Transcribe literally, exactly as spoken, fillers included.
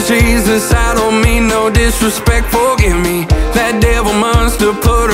Jesus, I don't mean no disrespect, forgive me. That devil monster put